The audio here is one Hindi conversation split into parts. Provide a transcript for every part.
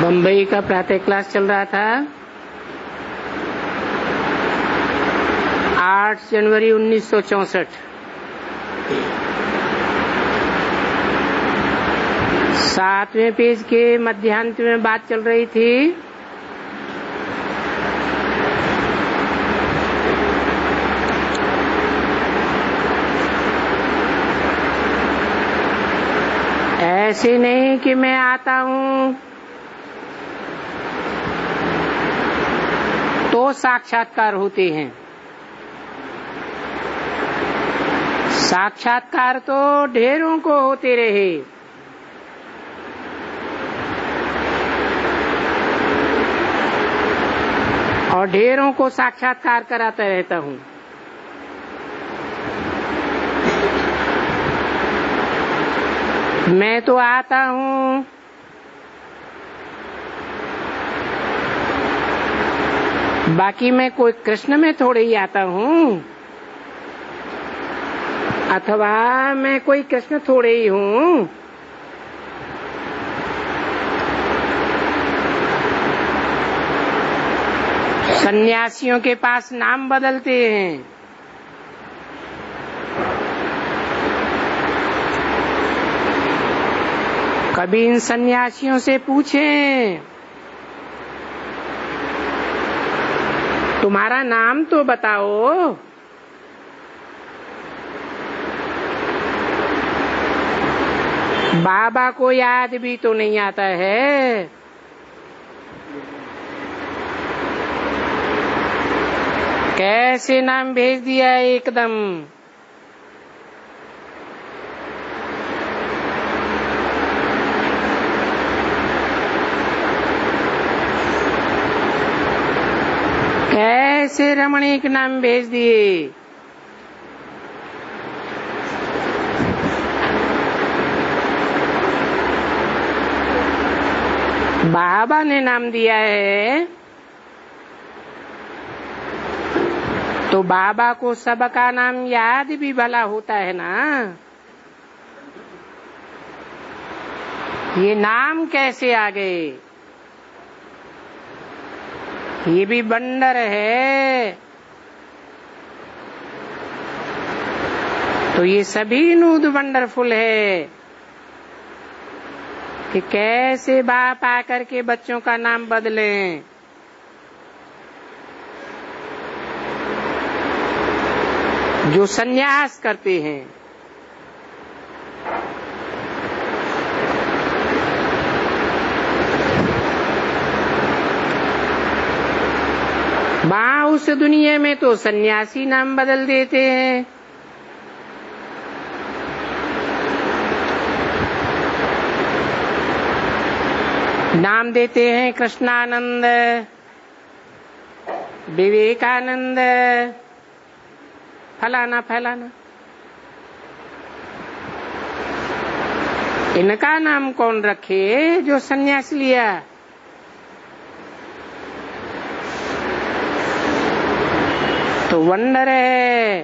बम्बई का प्रातः क्लास चल रहा था। 8 जनवरी 1964। सातवें पेज के मध्यांत में बात चल रही थी ऐसे नहीं कि मैं आता हूँ तो साक्षात्कार होते हैं। साक्षात्कार तो ढेरों को होते रहे, और ढेरों को साक्षात्कार कराता रहता हूँ। मैं तो आता हूँ बाकी मैं कोई कृष्ण में थोड़े ही आता हूँ, अथवा मैं कोई कृष्ण थोड़े ही हूँ। सन्यासियों के पास नाम बदलते हैं, कभी इन सन्यासियों से पूछें तुम्हारा नाम तो बताओ। बाबा को याद भी तो नहीं आता है। कैसे नाम भेज दिया एकदम। कैसे रमणीक नाम भेज दिए। बाबा ने नाम दिया है तो बाबा को सबका नाम याद भी भला होता है ना। ये नाम कैसे आ गए। ये भी बंडर है तो ये सभी नूद वंडरफुल है कि कैसे बाप आकर के बच्चों का नाम बदलें। जो सन्यास करते हैं, वहां उस दुनिया में तो सन्यासी नाम बदल देते हैं। नाम देते हैं कृष्णानंद, विवेकानंद, फलाना फलाना। इनका नाम कौन रखे जो सन्यास लिया। तो वंडर है।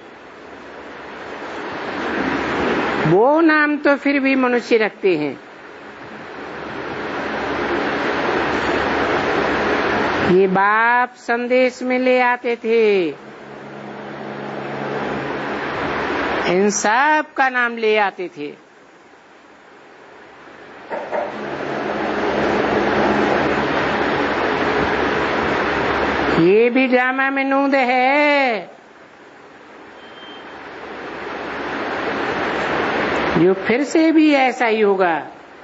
वो नाम तो फिर भी मनुष्य रखते हैं। ये बाप संदेश में ले आते थे, इन सब का नाम ले आते थे। ये भी ड्रामा में नूद है जो फिर से भी ऐसा ही होगा।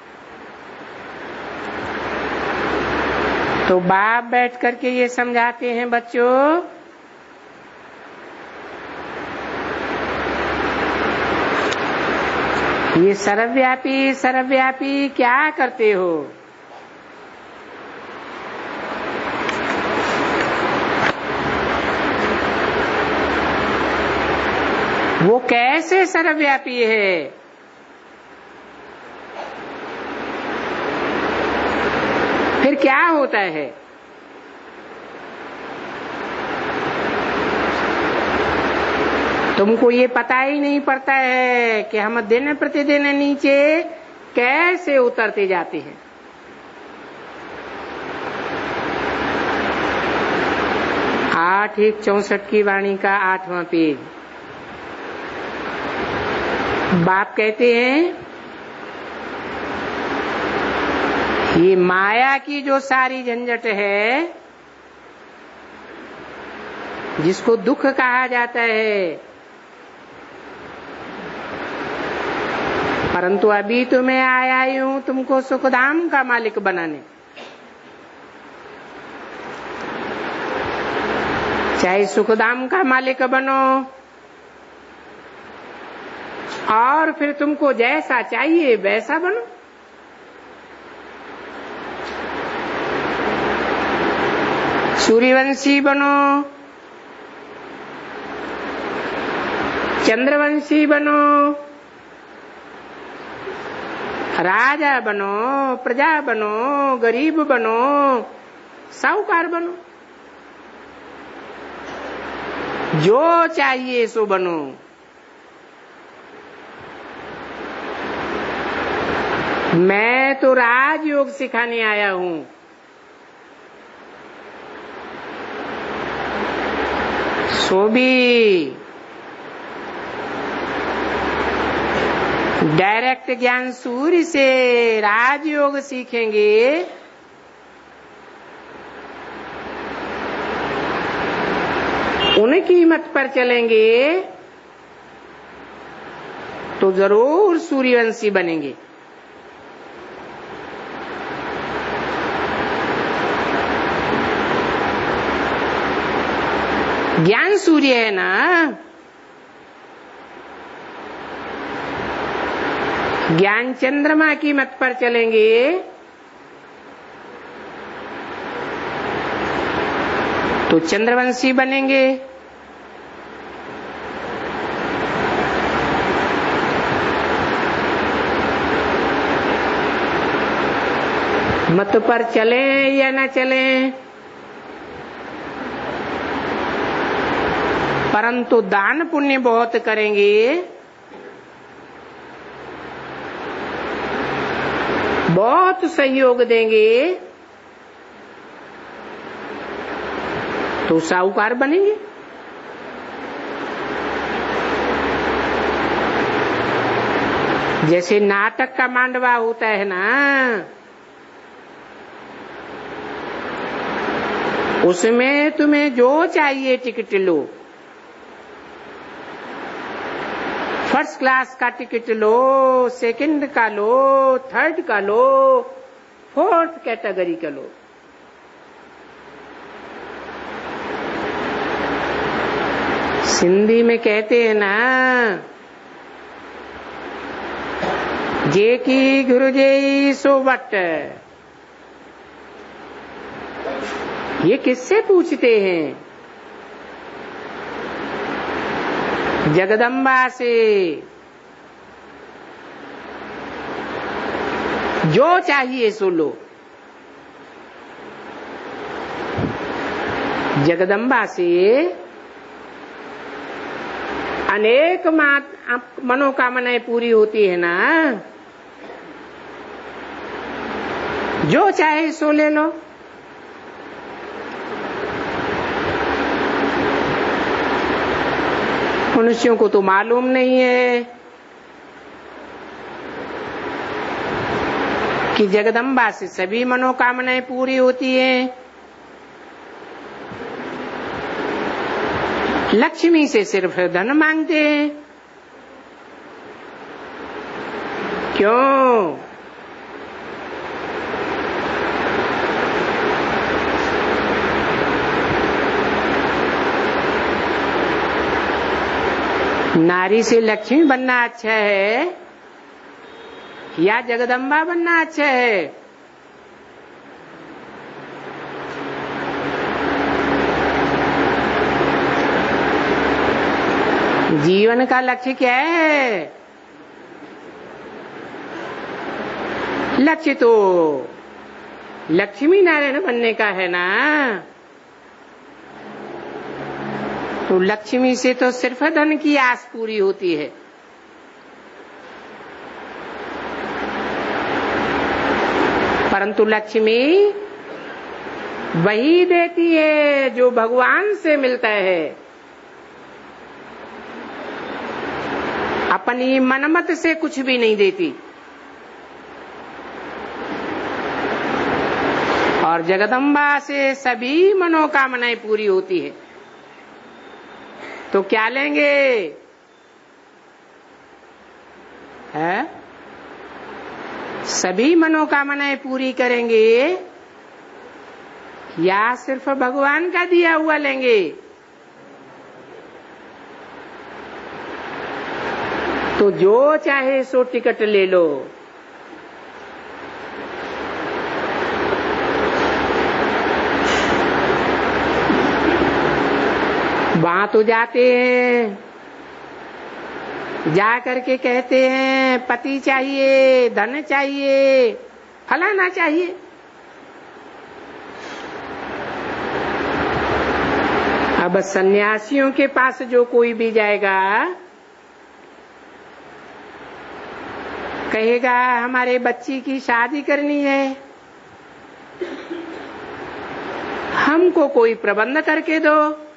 तो बाप बैठ करके ये समझाते हैं बच्चों, ये सर्वव्यापी सर्वव्यापी क्या करते हो। वो कैसे सर्वव्यापी है। फिर क्या होता है। तुमको ये पता ही नहीं पड़ता है कि हम दिन प्रतिदिन नीचे कैसे उतरते जाते हैं। 8:64 की वाणी का 8वां पेज। बाप कहते हैं ये माया की जो सारी झंझट है, जिसको दुख कहा जाता है, परंतु अभी तो मैं आया ही हूं तुमको सुखधाम का मालिक बनाने। चाहे सुखधाम का मालिक बनो और फिर तुमको जैसा चाहिए वैसा बनो। सूर्यवंशी बनो, चंद्रवंशी बनो, राजा बनो, प्रजा बनो, गरीब बनो, साहूकार बनो, जो चाहिए सो बनो। मैं तो राजयोग सिखाने आया हूं। सो भी डायरेक्ट ज्ञान सूर्य से राजयोग सीखेंगे उनकी मत पर चलेंगे तो जरूर सूर्यवंशी बनेंगे। ज्ञान सूर्य है ना, ज्ञान चंद्रमा की मत पर चलेंगे तो चंद्रवंशी बनेंगे। मत पर चलें या न चलें, परंतु दान पुण्य बहुत करेंगे, बहुत सहयोग देंगे तो साहूकार बनेंगे। जैसे नाटक का मांडवा होता है ना, उसमें तुम्हें जो चाहिए टिकट लो। फर्स्ट क्लास का टिकट लो, सेकंड का लो, थर्ड का लो, फोर्थ कैटेगरी का लो। सिंधी में कहते हैं ना, जे की गुरु जे सो वट। ये किससे पूछते हैं? जगदम्बा से। जो चाहिए सो लो। जगदम्बा से अनेक मनोकामनाएं पूरी होती है ना, जो चाहे सो ले लो। मनुष्यों को तो मालूम नहीं है कि जगदम्बा से सभी मनोकामनाएं पूरी होती हैं। लक्ष्मी से सिर्फ धन मांगते हैं। क्यों? नारी से लक्ष्मी बनना अच्छा है या जगदम्बा बनना अच्छा है? जीवन का लक्ष्य क्या है? लक्ष्य तो लक्ष्मी नारायण बनने का है ना। तो लक्ष्मी से तो सिर्फ धन की आस पूरी होती है। परंतु लक्ष्मी वही देती है जो भगवान से मिलता है। अपनी मनमत से कुछ भी नहीं देती। और जगदम्बा से सभी मनोकामनाएं पूरी होती है। तो क्या लेंगे? है? सभी मनोकामनाएं पूरी करेंगे या सिर्फ भगवान का दिया हुआ लेंगे? तो जो चाहे सो टिकट ले लो। वहां तो जाते हैं, जा करके कहते हैं पति चाहिए, धन चाहिए, फलाना चाहिए। अब सन्यासियों के पास जो कोई भी जाएगा कहेगा हमारे बच्ची की शादी करनी है, हमको कोई प्रबंध करके दो।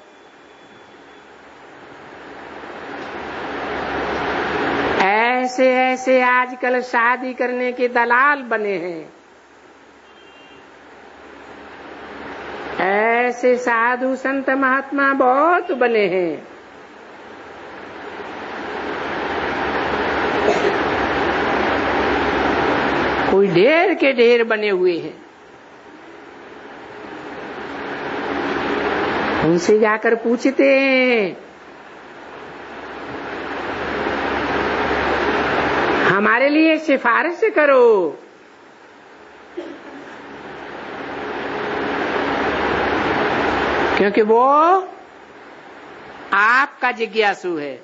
ऐसे ऐसे आजकल शादी करने के दलाल बने हैं। ऐसे साधु संत महात्मा बहुत बने हैं। कोई ढेर के ढेर बने हुए हैं। उनसे जाकर पूछते हैं हमारे लिए सिफारिश करो। क्योंकि वो आपका जिज्ञासु है,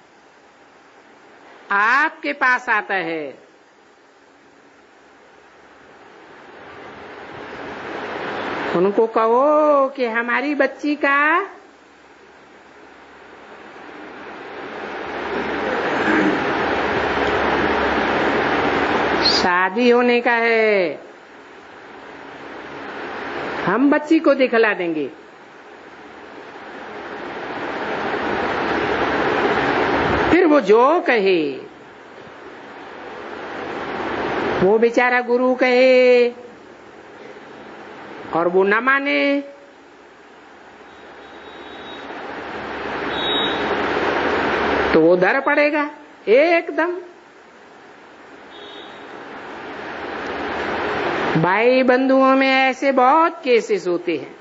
आपके पास आता है। उनको कहो कि हमारी बच्ची का शादी होने का है, हम बच्ची को दिखला देंगे। फिर वो जो कहे, वो बेचारा गुरु कहे और वो न माने, तो वो डर पड़ेगा एकदम। भाई बंधुओं में ऐसे बहुत केसेस होते हैं।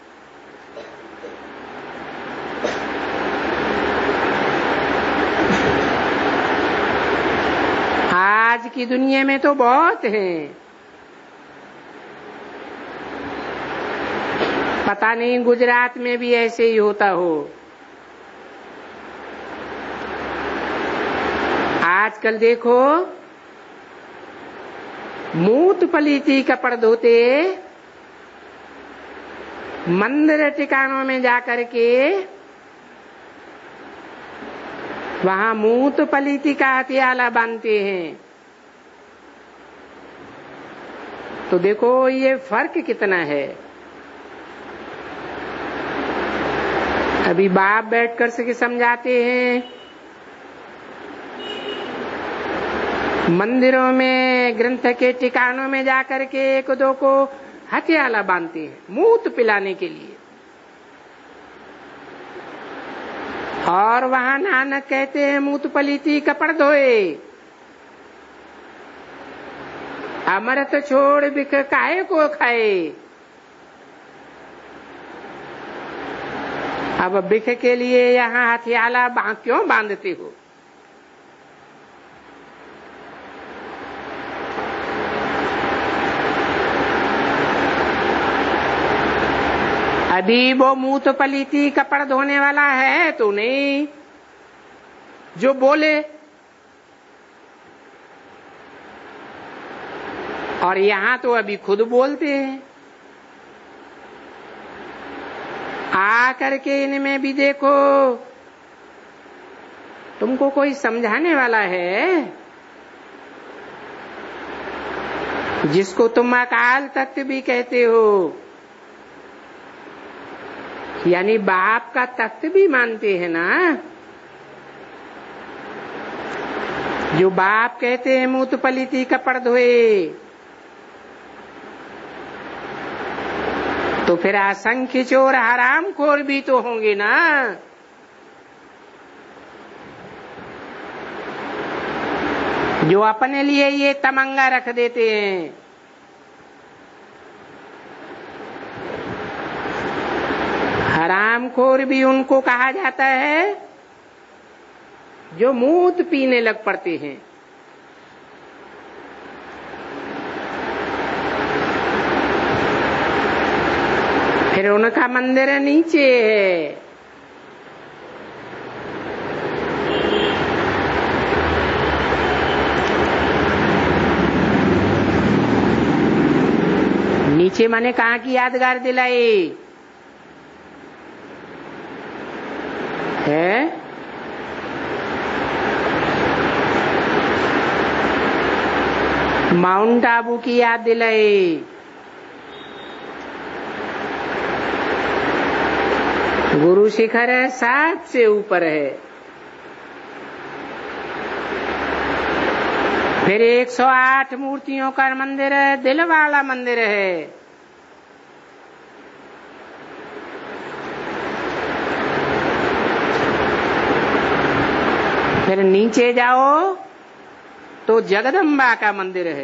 आज की दुनिया में तो बहुत हैं। पता नहीं गुजरात में भी ऐसे ही होता हो। आजकल देखो मूत पलीती कपड़ धोते मंदिर ठिकानों में जाकर के वहां मूत पलीती का हथियाला बांधते हैं। तो देखो ये फर्क कितना है। अभी बाप बैठकर से समझाते हैं, मंदिरों में ग्रंथ के ठिकानों में जाकर के एक दो को हथियाला बांधते हैं मूत पिलाने के लिए। और वहां नानक कहते हैं मूत पलीती कपड़ धोए, अमृत छोड़ बिख काहे को खाए। अब बिख के लिए यहाँ हथियाला क्यों बांधते हो? अभी वो मूत पलीती कपड़ धोने वाला है तो नहीं जो बोले। और यहाँ तो अभी खुद बोलते हैं। आ करके इनमें भी देखो, तुमको कोई समझाने वाला है? जिसको तुम अकाल तख्त भी कहते हो, यानी बाप का तख्त भी मानते हैं ना। जो बाप कहते हैं मूत पलीती कपड़ धोए, तो फिर असंख्य चोर हराम खोर भी तो होंगे ना। जो अपने लिए ये तमंगा रख देते हैं। हरामखोर भी उनको कहा जाता है जो मूत पीने लग पड़ते हैं। फिर उनका मंदिर नीचे है। नीचे माने कहाँ की यादगार दिलाई है? माउंट आबू की याद दिलाई। गुरु शिखर है 7 से ऊपर है। फिर 108 मूर्तियों का मंदिर है, दिल वाला मंदिर है। फिर नीचे जाओ तो जगदम्बा का मंदिर है।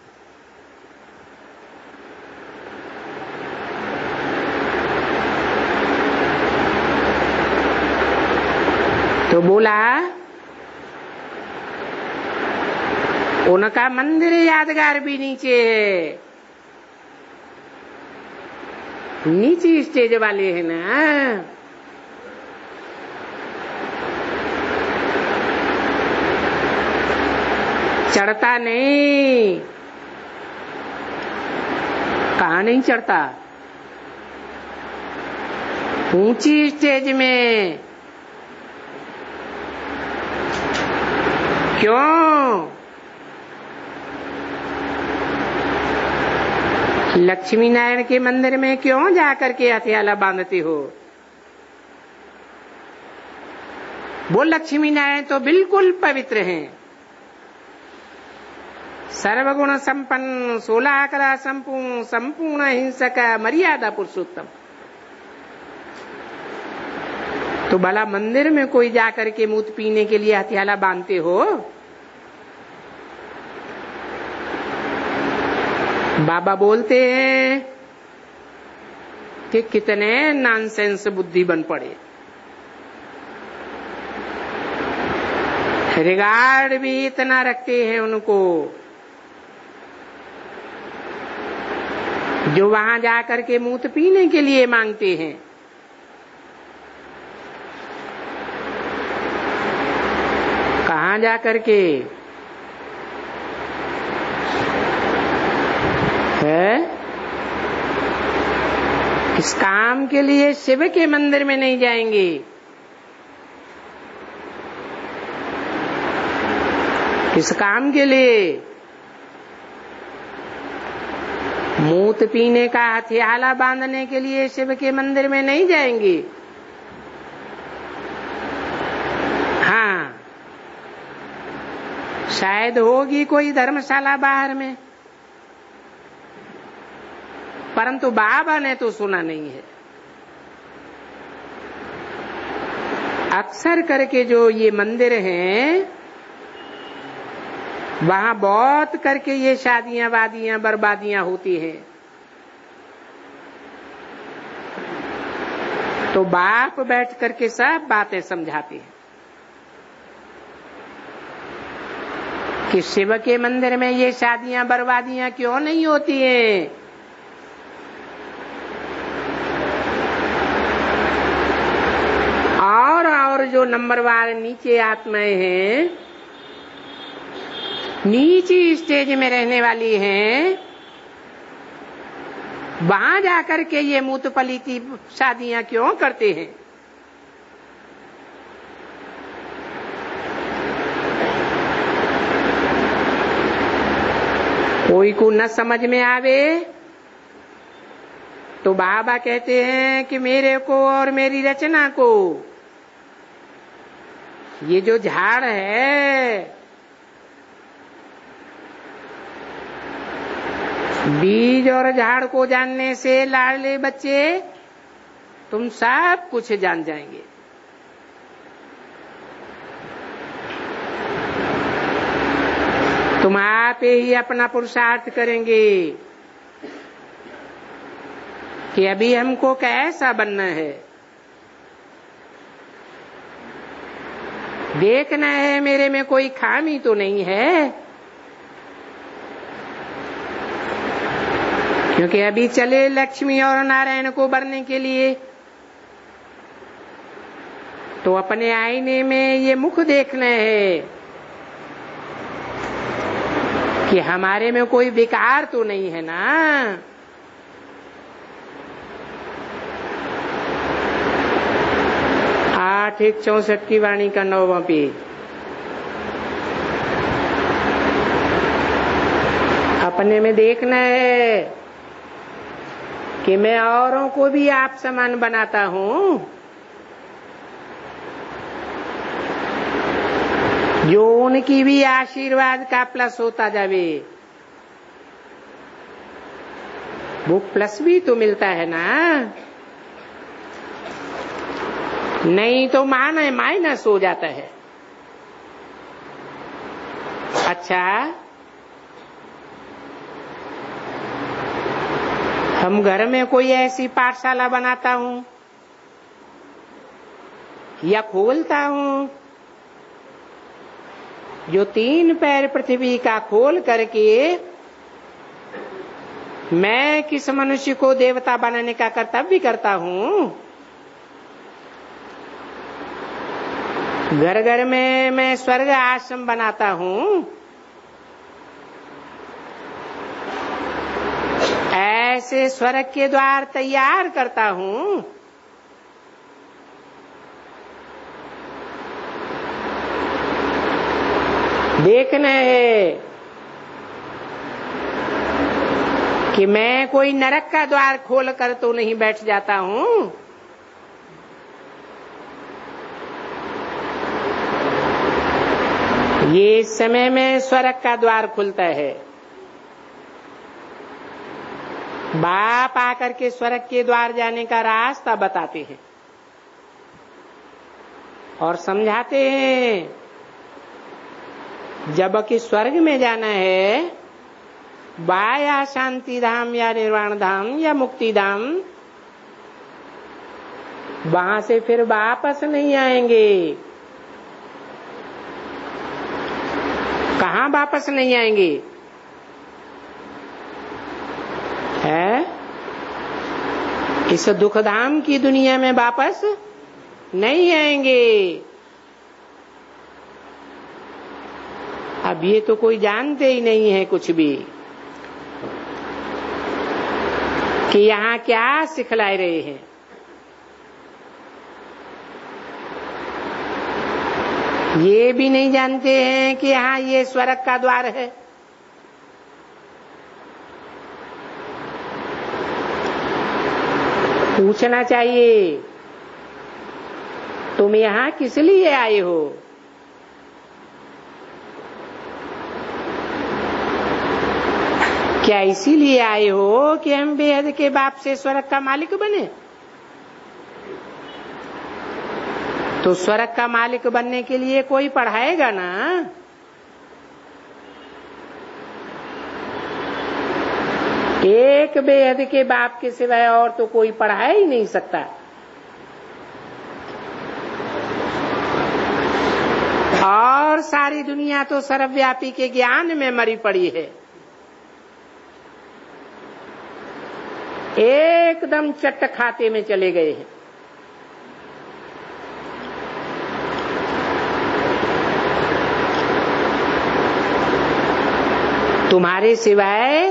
तो बोला उनका मंदिर यादगार भी नीचे है। नीचे स्टेज वाले हैं ना। चढ़ता नहीं। कहाँ नहीं चढ़ता? ऊंची स्टेज में। क्यों? लक्ष्मी नारायण के मंदिर में क्यों जाकर के हथियाला बांधते हो? वो लक्ष्मी नारायण तो बिल्कुल पवित्र हैं। सर्वगुण संपन्न, 16 कला संपूर्ण, संपूर्ण हिंसक, मर्यादा पुरुषोत्तम। तो भला मंदिर में कोई जाकर के मूत पीने के लिए हथियाला बांधते हो? बाबा बोलते हैं कि कितने नॉनसेंस बुद्धि बन पड़े। रिगार्ड भी इतना रखते हैं उनको, जो वहां जाकर के मूत पीने के लिए मांगते हैं। कहां जाकर के है? इस काम के लिए शिव के मंदिर में नहीं जाएंगे। इस काम के लिए मूत पीने का हथियाला बांधने के लिए शिव के मंदिर में नहीं जाएंगे। हाँ, शायद होगी कोई धर्मशाला बाहर में, परंतु बाबा ने तो सुना नहीं है। अक्सर करके जो ये मंदिर हैं, वहां बहुत करके ये शादियां वादियां बर्बादियां होती हैं। तो बाप बैठ करके सब बातें समझाते हैं कि शिव के मंदिर में ये शादियां बर्बादियां क्यों नहीं होती हैं। और जो नंबरवार नीचे आत्माएं हैं, नीची स्टेज में रहने वाली हैं, वहां जाकर के ये मूत पलीती शादियां क्यों करते हैं? कोई को न समझ में आवे तो बाबा कहते हैं कि मेरे को और मेरी रचना को, ये जो झाड़ है, बीज और झाड़ को जानने से लाडले बच्चे तुम सब कुछ जान जाएंगे। तुम आप ही अपना पुरुषार्थ करेंगे कि अभी हमको कैसा बनना है, देखना है मेरे में कोई खामी तो नहीं है, क्योंकि अभी चले लक्ष्मी और नारायण को भरने के लिए, तो अपने आईने में ये मुख देखना है कि हमारे में कोई विकार तो नहीं है ना। 8:64 की वाणी का 9वां पेज। अपने में देखना है कि मैं औरों को भी आप समान बनाता हूँ, जो उनकी भी आशीर्वाद का प्लस होता जावे। वो प्लस भी तो मिलता है ना, नहीं तो माइनस हो जाता है। अच्छा, हम घर में कोई ऐसी पाठशाला बनाता हूँ या खोलता हूँ जो 3 पैर पृथ्वी का खोल करके मैं किस मनुष्य को देवता बनाने का कर्तव्य करता हूँ। घर घर में मैं स्वर्ग आश्रम बनाता हूँ, ऐसे स्वर्ग के द्वार तैयार करता हूँ। देखना है कि मैं कोई नरक का द्वार खोल कर तो नहीं बैठ जाता हूँ। ये समय में स्वर्ग का द्वार खुलता है। बाप आकर के स्वर्ग के द्वार जाने का रास्ता बताते हैं और समझाते हैं। जब कि स्वर्ग में जाना है, या शांति धाम या निर्वाण धाम या मुक्ति धाम, वहां से फिर वापस नहीं आएंगे। कहाँ वापस नहीं आएंगे है? इस दुखधाम की दुनिया में वापस नहीं आएंगे। अब ये तो कोई जानते ही नहीं है कुछ भी कि यहाँ क्या सिखलाए रहे हैं। ये भी नहीं जानते हैं कि यहाँ ये स्वर्ग का द्वार है। पूछना चाहिए, तुम यहाँ किस लिए आए हो? क्या इसीलिए आए हो कि हम बेहद के बाप से स्वर्ग का मालिक बने? तो स्वर्ग का मालिक बनने के लिए कोई पढ़ाएगा ना। एक बेहद के बाप के सिवाय और तो कोई पढ़ा ही नहीं सकता। और सारी दुनिया तो सर्वव्यापी के ज्ञान में मरी पड़ी है। एकदम चट्ट खाते में चले गए हैं। तुम्हारे सिवाय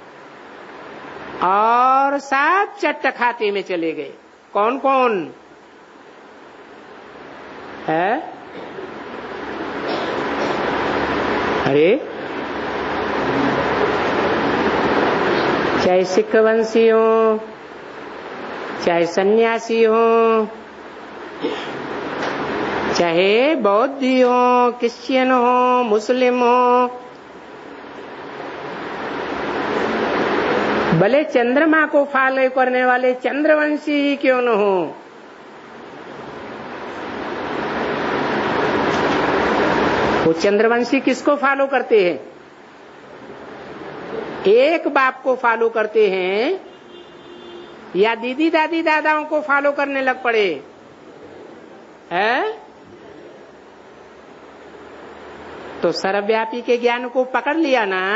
और सब चट्ट खाते में चले गए। कौन कौन है? अरे चाहे सिख वंशी हो, चाहे सन्यासी हो, चाहे बौद्धी हो, क्रिश्चियन हो, मुस्लिम हो, भले चंद्रमा को फॉलो करने वाले चंद्रवंशी ही क्यों न हो, वो चंद्रवंशी किसको फॉलो करते हैं? एक बाप को फॉलो करते हैं या दीदी दादी दादाओं को फॉलो करने लग पड़े है? तो सर्वव्यापी के ज्ञान को पकड़ लिया ना,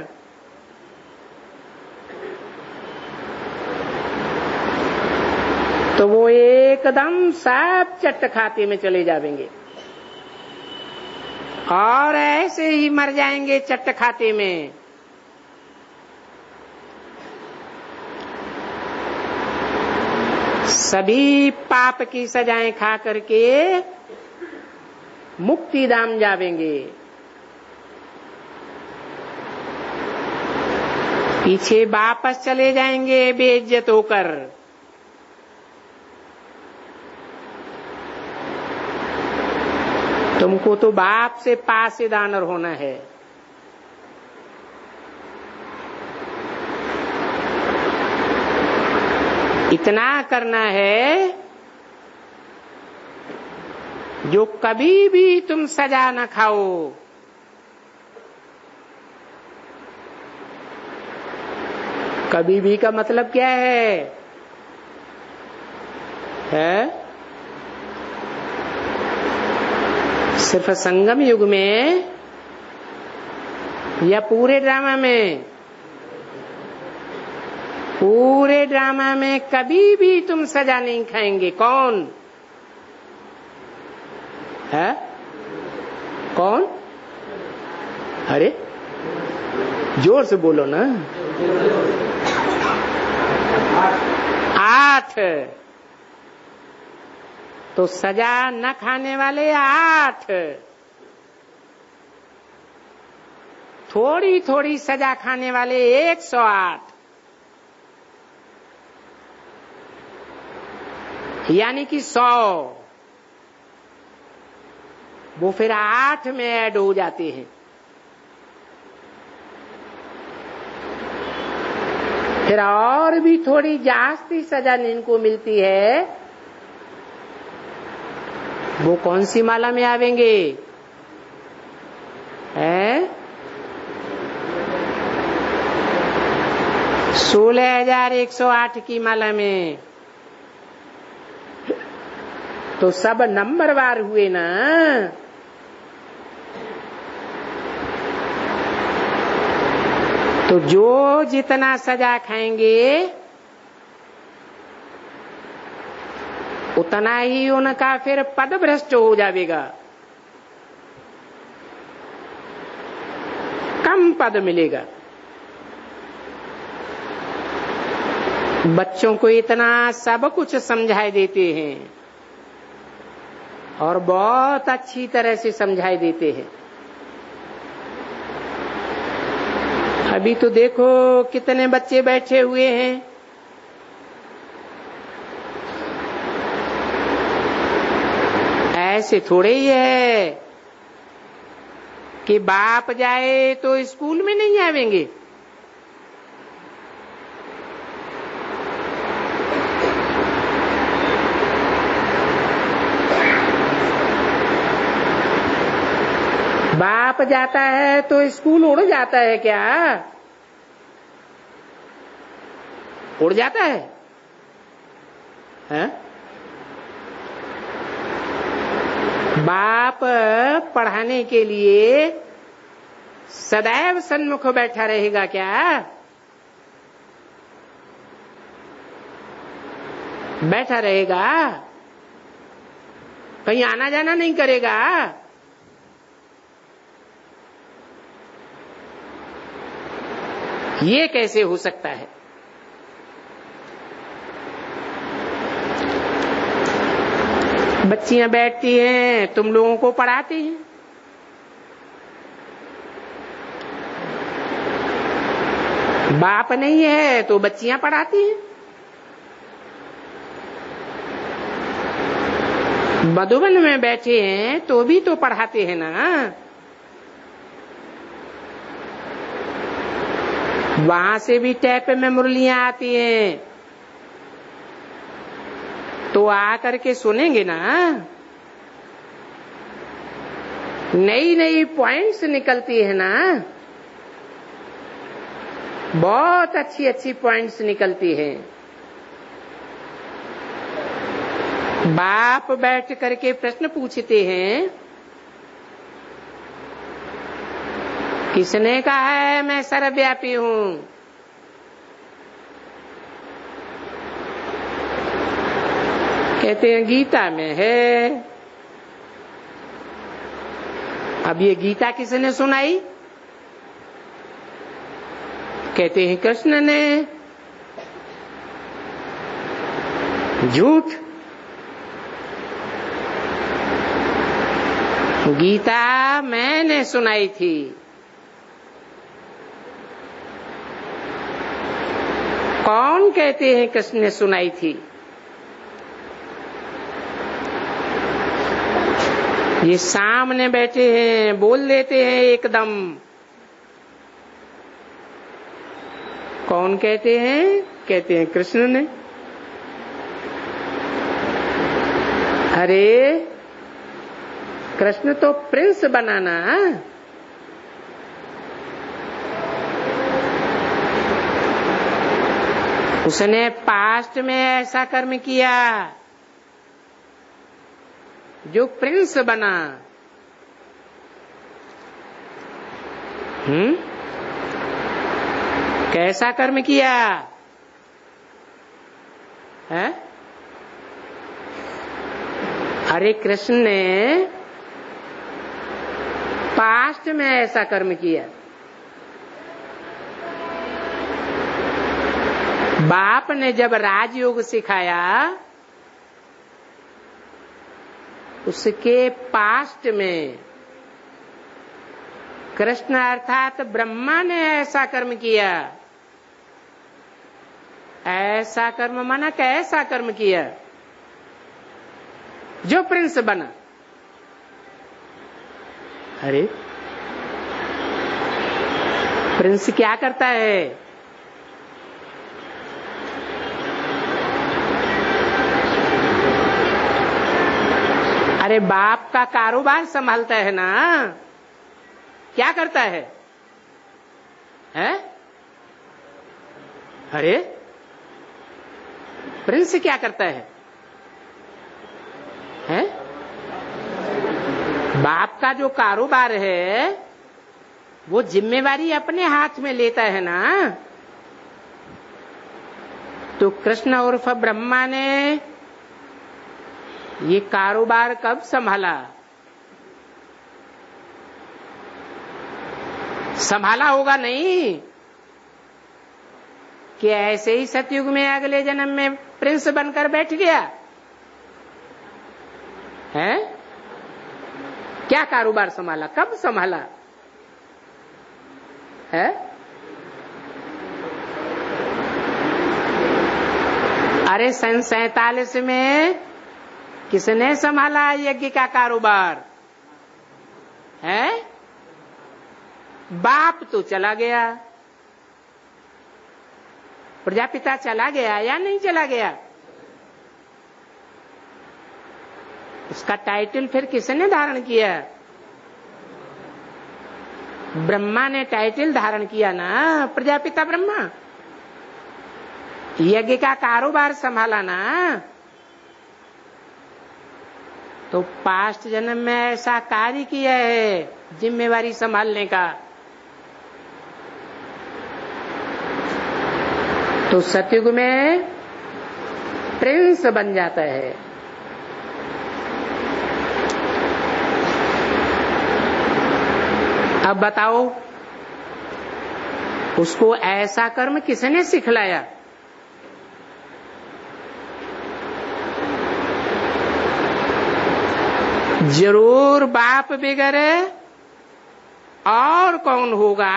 तो वो एकदम सब चट्ट खाते में चले जाएंगे और ऐसे ही मर जाएंगे चट्ट खाते में। सभी पाप की सजाएं खा करके मुक्ति धाम जावेंगे। पीछे वापस चले जाएंगे बेइज्जत होकर। तुमको तो बाप से पासेदार होना है। इतना करना है जो कभी भी तुम सजा न खाओ। कभी भी का मतलब क्या है? सिर्फ संगम युग में या पूरे ड्रामा में? पूरे ड्रामा में कभी भी तुम सजा नहीं खाएंगे। कौन है? कौन? अरे जोर से बोलो ना। 8 तो सजा न खाने वाले 8, थोड़ी थोड़ी सजा खाने वाले 108, यानी कि 100। वो फिर 8 में ऐड हो जाते हैं। फिर और भी थोड़ी जास्ती सजा इनको मिलती है। वो कौन सी माला में आवेंगे? 16,108 की माला में। तो सब नंबरवार हुए ना। तो जो जितना सजा खाएंगे उतना ही उनका फिर पद भ्रष्ट हो जाएगा। कम पद मिलेगा। बच्चों को इतना सब कुछ समझाई देते हैं और बहुत अच्छी तरह से समझाई देते हैं। अभी तो देखो कितने बच्चे बैठे हुए हैं। ऐसे थोड़े ही है कि बाप जाए तो स्कूल में नहीं आवेंगे। बाप जाता है तो स्कूल उड़ जाता है क्या? उड़ जाता है? बाप पढ़ाने के लिए सदैव सन्मुख बैठा रहेगा क्या? बैठा रहेगा? कहीं आना जाना नहीं करेगा? ये कैसे हो सकता है? बच्चियां बैठती हैं, तुम लोगों को पढ़ाती हैं। बाप नहीं है तो बच्चियां पढ़ाती हैं। मधुबन में बैठे हैं तो भी तो पढ़ाते हैं ना, वहां से भी टैप में मुरलियां आती हैं, तो आकर के सुनेंगे ना। नई नई पॉइंट्स निकलती है ना, बहुत अच्छी अच्छी पॉइंट्स निकलती हैं। बाप बैठ करके प्रश्न पूछते हैं, किसने कहा है मैं सर्वव्यापी हूं? कहते हैं गीता में है। अब ये गीता किसने सुनाई? कहते हैं कृष्ण ने। झूठ। गीता मैंने सुनाई थी। कौन कहते हैं कृष्ण ने सुनाई थी? ये सामने बैठे हैं, बोल देते हैं एकदम। कौन कहते हैं? कहते हैं कृष्ण ने। अरे कृष्ण तो प्रिंस बनाना, उसने पास्ट में ऐसा कर्म किया जो प्रिंस बना। कैसा कर्म किया है? अरे कृष्ण ने पास्ट में ऐसा कर्म किया। बाप ने जब राजयोग सिखाया, उसके पास्ट में कृष्ण अर्थात ब्रह्मा ने ऐसा कर्म किया। ऐसा कर्म माना कैसा कर्म किया? जो प्रिंस बना। अरे प्रिंस क्या करता है? अरे बाप का कारोबार संभालता है ना। क्या करता है? हैं? अरे प्रिंस क्या करता है? हैं? बाप का जो कारोबार है वो जिम्मेवारी अपने हाथ में लेता है ना। तो कृष्ण उर्फ ब्रह्मा ने ये कारोबार कब संभाला? संभाला होगा नहीं कि ऐसे ही सतयुग में अगले जन्म में प्रिंस बनकर बैठ गया है? क्या कारोबार संभाला? कब संभाला है? अरे सन 47 में किसने संभाला यज्ञ का कारोबार है? बाप तो चला गया, प्रजापिता चला गया या नहीं चला गया? उसका टाइटल फिर किसने धारण किया? ब्रह्मा ने टाइटल धारण किया ना, प्रजापिता ब्रह्मा। यज्ञ का कारोबार संभाला ना। तो पास्ट जन्म में ऐसा कार्य किया है जिम्मेवारी संभालने का। तो सतयुग में प्रिंस बन जाता है। अब बताओ उसको ऐसा कर्म किसने सिखलाया? जरूर बाप बगैर और कौन होगा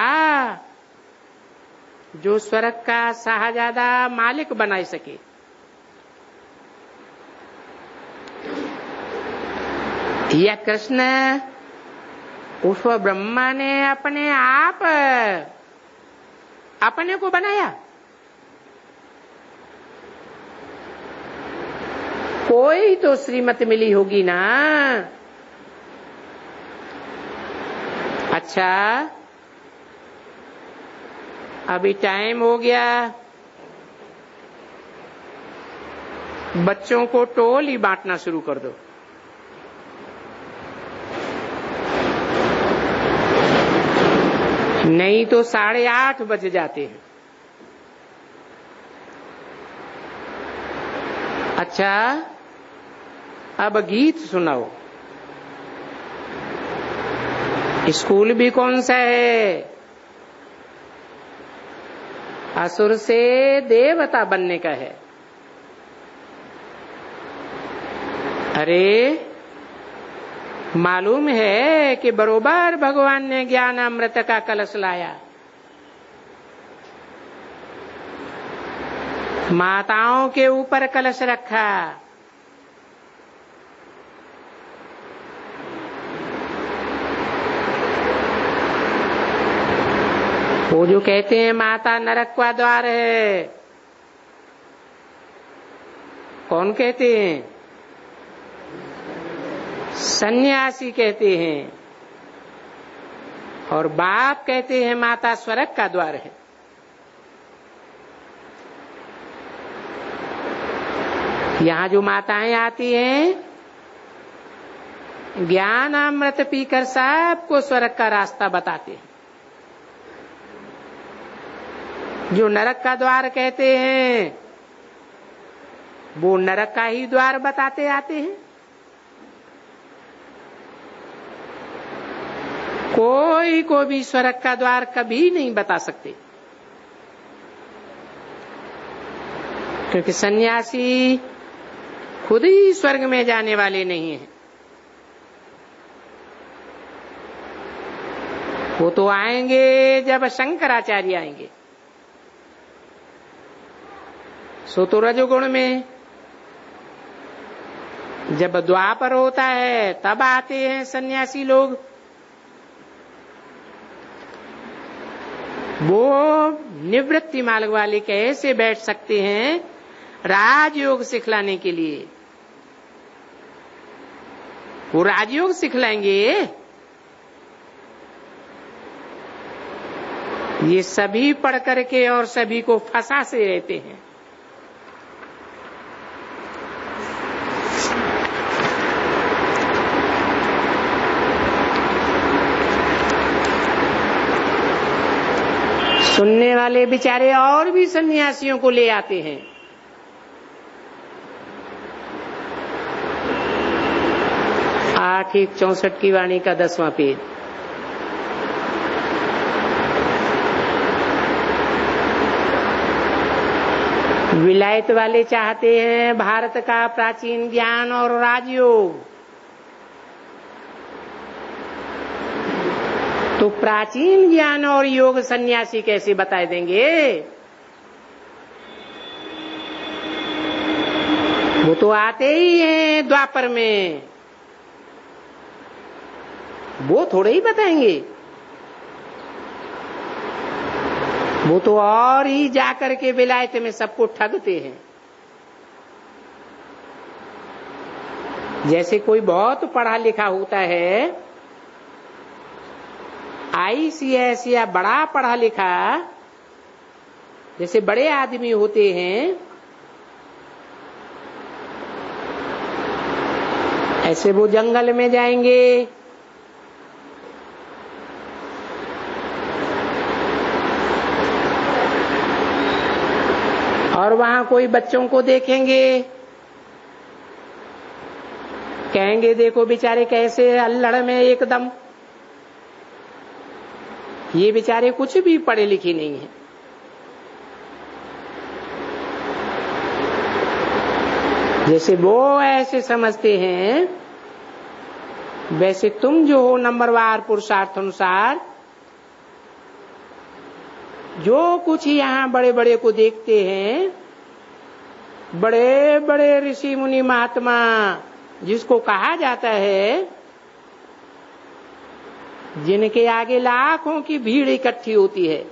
जो स्वर्ग का शाहजादा मालिक बना सके? या कृष्ण उस ब्रह्मा ने अपने आप अपने को बनाया? कोई तो श्रीमत मिली होगी ना। अच्छा, अभी टाइम हो गया, बच्चों को टोल ही बांटना शुरू कर दो। नहीं तो 8:30 बज जाते हैं। अच्छा, अब गीत सुनाओ। स्कूल भी कौन सा है? असुर से देवता बनने का है। अरे, मालूम है कि बरोबर भगवान ने ज्ञान अमृत का कलश लाया। माताओं के ऊपर कलश रखा। वो जो कहते हैं माता नरक का द्वार है, कौन कहते हैं? सन्यासी कहते हैं। और बाप कहते हैं माता स्वर्ग का द्वार है। यहाँ जो माताएं आती हैं, ज्ञान अमृत पीकर सबको स्वर्ग का रास्ता बताते हैं। जो नरक का द्वार कहते हैं, वो नरक का ही द्वार बताते आते हैं। कोई को भी स्वर्ग का द्वार कभी नहीं बता सकते, क्योंकि सन्यासी खुद ही स्वर्ग में जाने वाले नहीं हैं। वो तो आएंगे जब शंकराचार्य आएंगे। सो तो रजोगुण में, जब द्वापर होता है तब आते हैं सन्यासी लोग। वो निवृत्ति मार्ग वाले कैसे बैठ सकते हैं राजयोग सिखलाने के लिए? वो राजयोग सिखलाएंगे? ये सभी पढ़ करके और सभी को फंसा से रहते हैं। सुनने वाले बेचारे और भी सन्यासियों को ले आते हैं। आठ 164 की वाणी का 10वां पेज। विलायत वाले चाहते हैं भारत का प्राचीन ज्ञान और राजयोग। तो प्राचीन ज्ञान और योग सन्यासी कैसे बता देंगे? वो तो आते ही हैं द्वापर में, वो थोड़े ही बताएंगे। वो तो और ही जाकर के विलायत में सबको ठगते हैं। जैसे कोई बहुत पढ़ा लिखा होता है, ICS या बड़ा पढ़ा लिखा, जैसे बड़े आदमी होते हैं, ऐसे वो जंगल में जाएंगे, और वहां कोई बच्चों को देखेंगे, कहेंगे देखो बेचारे कैसे अल्लड़ में एकदम, ये बेचारे कुछ भी पढ़े लिखे नहीं हैं। जैसे वो ऐसे समझते हैं, वैसे तुम जो हो नंबरवार पुरुषार्थ अनुसार जो कुछ यहाँ बड़े बड़े को देखते हैं, बड़े बड़े ऋषि मुनि महात्मा जिसको कहा जाता है, जिनके आगे लाखों की भीड़ इकट्ठी होती है।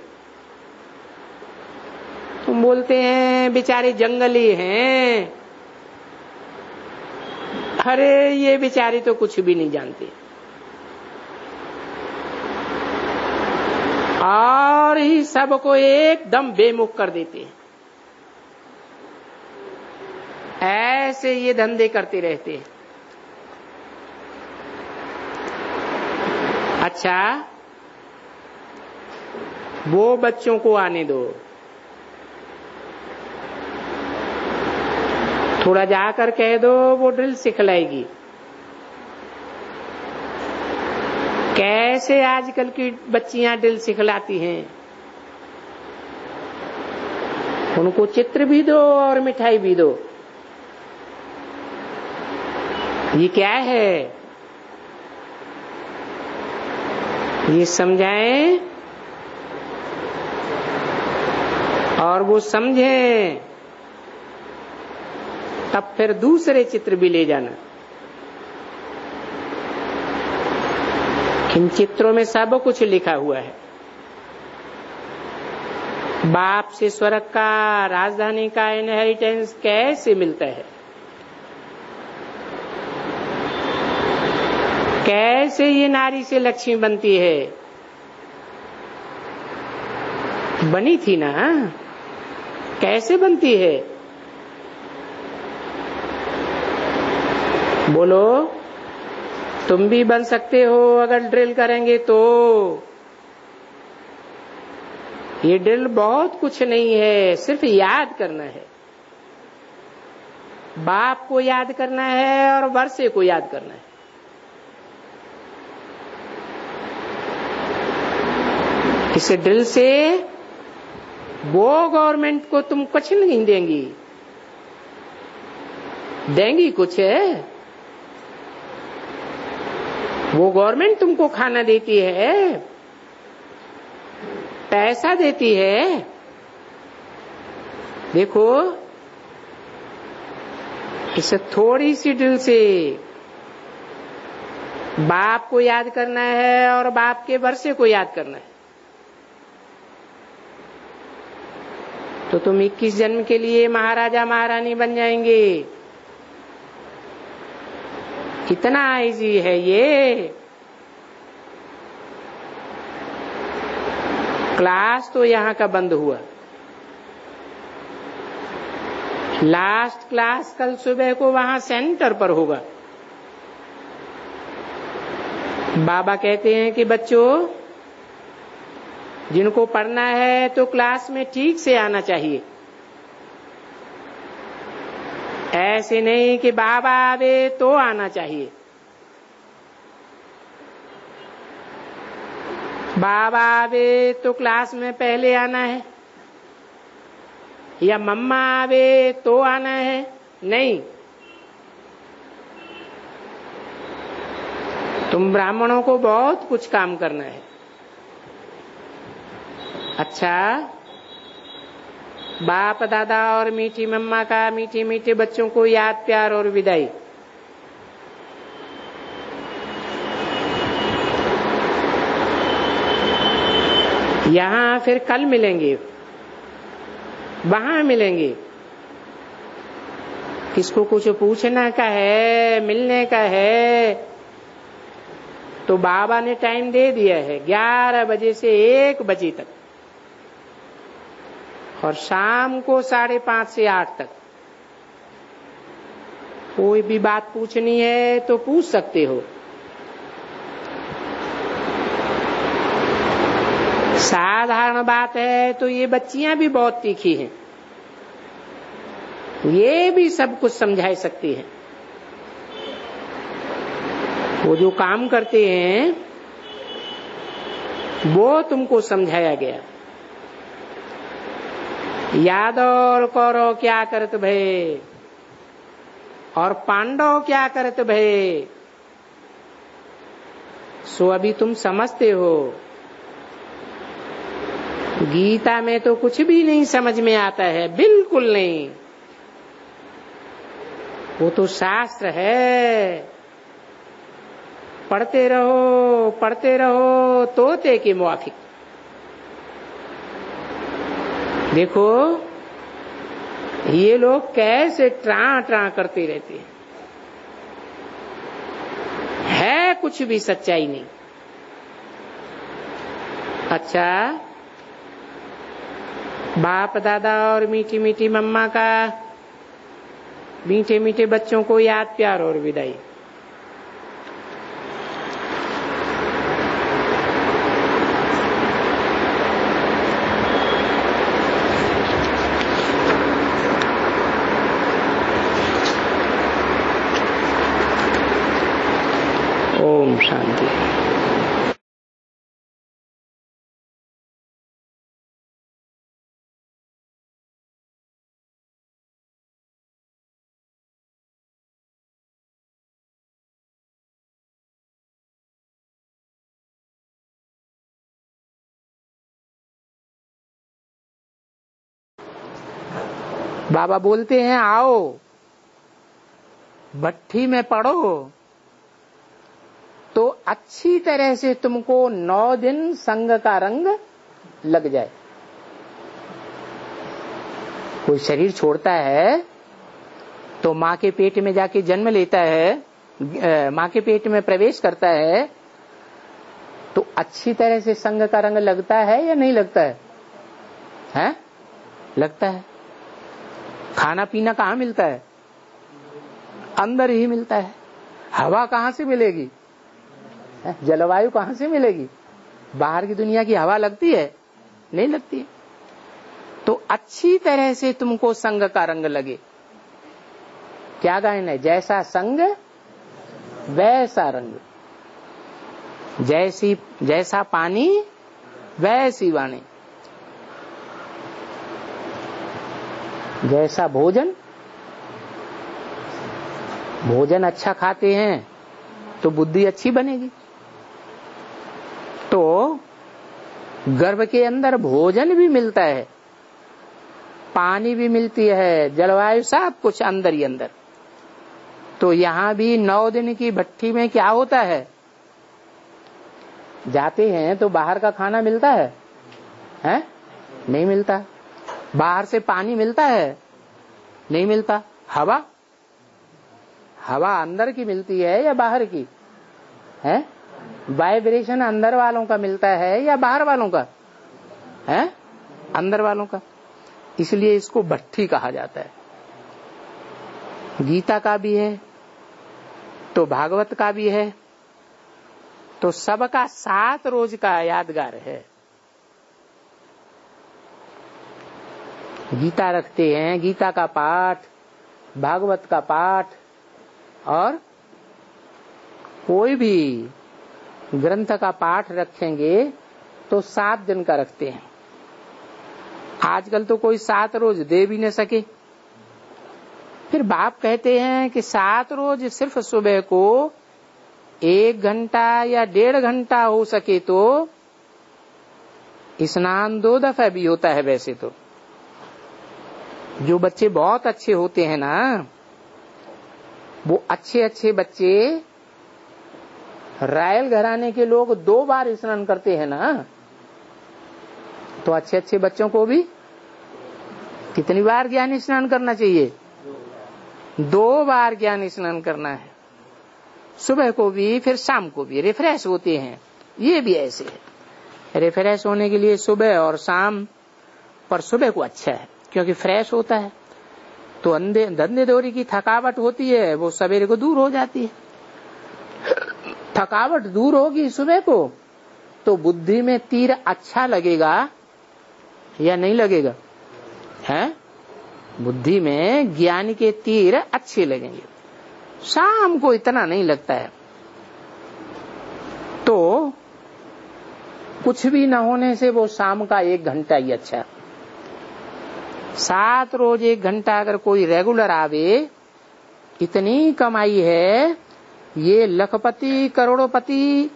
तुम बोलते हैं बेचारे जंगली हैं। अरे ये बेचारे तो कुछ भी नहीं जानते और ही सबको एकदम बेमुख कर देते हैं। ऐसे ये धंधे करते रहते हैं। अच्छा, वो बच्चों को आने दो, थोड़ा जाकर कह दो, वो ड्रिल सिखलाएगी। कैसे आजकल की बच्चियां ड्रिल सिखलाती हैं। उनको चित्र भी दो और मिठाई भी दो। ये क्या है, ये समझाएं और वो समझें, तब फिर दूसरे चित्र भी ले जाना। इन चित्रों में सब कुछ लिखा हुआ है। बाप से स्वर्ग का, राजधानी का इनहेरिटेंस कैसे मिलता है, कैसे ये नारी से लक्ष्मी बनती है। बनी थी ना, कैसे बनती है बोलो। तुम भी बन सकते हो अगर ड्रिल करेंगे तो। ये ड्रिल बहुत कुछ नहीं है, सिर्फ याद करना है। बाप को याद करना है और वर्षे को याद करना है। इस ड्रिल से वो गवर्नमेंट को तुम कुछ नहीं देंगी, देंगी कुछ है। वो गवर्नमेंट तुमको खाना देती है, पैसा देती है। देखो, इस थोड़ी सी ड्रिल से बाप को याद करना है और बाप के वर्षे को याद करना है। तो तुम 21 जन्म के लिए महाराजा महारानी बन जाएंगे। कितना इजी है ये। क्लास तो यहाँ का बंद हुआ। लास्ट क्लास कल सुबह को वहां सेंटर पर होगा। बाबा कहते हैं कि बच्चों, जिनको पढ़ना है तो क्लास में ठीक से आना चाहिए। ऐसे नहीं कि बाबा आवे तो आना चाहिए। बाबा आवे तो क्लास में पहले आना है, या मम्मा आवे तो आना है, नहीं। तुम ब्राह्मणों को बहुत कुछ काम करना है। अच्छा, बाप दादा और मीठी मम्मा का मीठे मीठे बच्चों को याद, प्यार और विदाई। यहाँ फिर कल मिलेंगे, वहां मिलेंगे। किसको कुछ पूछना का है, मिलने का है, तो बाबा ने टाइम दे दिया है 11 बजे से 1 बजे तक, और शाम को 5:30 से 8 तक। कोई भी बात पूछनी है तो पूछ सकते हो। साधारण बात है तो ये बच्चियां भी बहुत तीखी हैं, ये भी सब कुछ समझा सकती हैं। वो जो काम करते हैं वो तुमको समझाया गया। यादव और कौरव क्या करत भय, और पांडव क्या करत भय, सो अभी तुम समझते हो। गीता में तो कुछ भी नहीं समझ में आता है, बिल्कुल नहीं। वो तो शास्त्र है। पढ़ते रहो तोते के मुआफिक। देखो ये लोग कैसे ट्रा करते रहते हैं, है कुछ भी सच्चाई नहीं। अच्छा, बाप दादा और मीठी मीठी मम्मा का मीठे मीठे बच्चों को याद, प्यार और विदाई। ओम शांति। बाबा बोलते हैं आओ भट्ठी में पढ़ो तो अच्छी तरह से तुमको 9 दिन संग का रंग लग जाए। कोई शरीर छोड़ता है तो माँ के पेट में जाके जन्म लेता है, माँ के पेट में प्रवेश करता है, तो अच्छी तरह से संग का रंग लगता है या नहीं लगता है? हैं? लगता है। खाना पीना कहाँ मिलता है? अंदर ही मिलता है। हवा कहाँ से मिलेगी? जलवायु कहाँ से मिलेगी? बाहर की दुनिया की हवा लगती है? नहीं लगती है। तो अच्छी तरह से तुमको संग का रंग लगे। क्या गायन है? जैसा संग वैसा रंग, जैसा पानी वैसी वाणी, जैसा भोजन अच्छा खाते हैं तो बुद्धि अच्छी बनेगी। तो गर्भ के अंदर भोजन भी मिलता है, पानी भी मिलती है, जलवायु सब कुछ अंदर ही अंदर। तो यहाँ भी 9 दिन की भट्ठी में क्या होता है? जाते हैं तो बाहर का खाना मिलता है? हैं? नहीं मिलता। बाहर से पानी मिलता है? नहीं मिलता। हवा अंदर की मिलती है या बाहर की है? वाइब्रेशन अंदर वालों का मिलता है या बाहर वालों का है? अंदर वालों का। इसलिए इसको भट्ठी कहा जाता है। गीता का भी है तो भागवत का भी है, तो सबका 7 रोज का यादगार है। गीता रखते हैं, गीता का पाठ, भागवत का पाठ, और कोई भी ग्रंथ का पाठ रखेंगे तो 7 दिन का रखते हैं। आजकल तो कोई 7 रोज दे भी न सके। फिर बाप कहते हैं कि 7 रोज सिर्फ सुबह को 1 घंटा या 1.5 घंटा हो सके तो स्नान 2 दफा भी होता है। वैसे तो जो बच्चे बहुत अच्छे होते हैं ना, वो अच्छे बच्चे, रायल घराने के लोग 2 बार स्नान करते हैं ना, तो अच्छे बच्चों को भी कितनी बार ज्ञान स्नान करना चाहिए? 2 बार ज्ञान स्नान करना है। सुबह को भी फिर शाम को भी रिफ्रेश होते हैं। ये भी ऐसे है, रिफ्रेश होने के लिए सुबह और शाम, पर सुबह को अच्छा है क्योंकि फ्रेश होता है। तो धंधे दौरी की थकावट होती है वो सवेरे को दूर हो जाती है। थकावट दूर होगी सुबह को तो बुद्धि में तीर अच्छा लगेगा या नहीं लगेगा? हैं? बुद्धि में ज्ञान के तीर अच्छे लगेंगे। शाम को इतना नहीं लगता है। तो कुछ भी न होने से वो शाम का 1 घंटा ही अच्छा है। 7 रोज 1 घंटा अगर कोई रेगुलर आवे, इतनी कमाई है, ये लखपति करोड़पति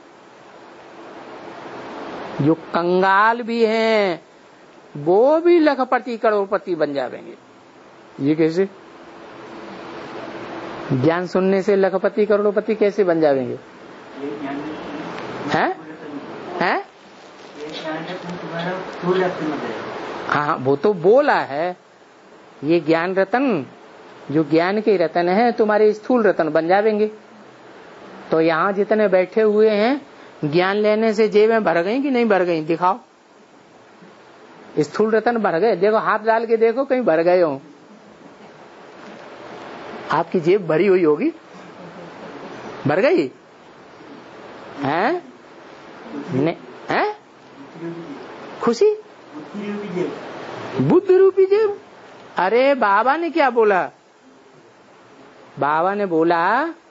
जो कंगाल भी हैं वो भी लखपति करोड़पति बन जाएंगे। ये कैसे? ज्ञान सुनने से लखपति करोड़पति कैसे बन जाएंगे? हैं? हैं? हाँ, वो तो बोला है, ये ज्ञान रतन जो ज्ञान के रतन है तुम्हारे स्थूल रतन बन जाएंगे। तो यहाँ जितने बैठे हुए हैं ज्ञान लेने से जेबें भर गई कि नहीं भर गई? दिखाओ, स्थूल रतन भर गए? देखो, हाथ डाल के देखो कहीं भर गए हो। आपकी जेब भरी हुई होगी, भर गई हैं? हैं? खुशी बुद्धि रूपी जेब। अरे बाबा ने क्या बोला? बाबा ने बोला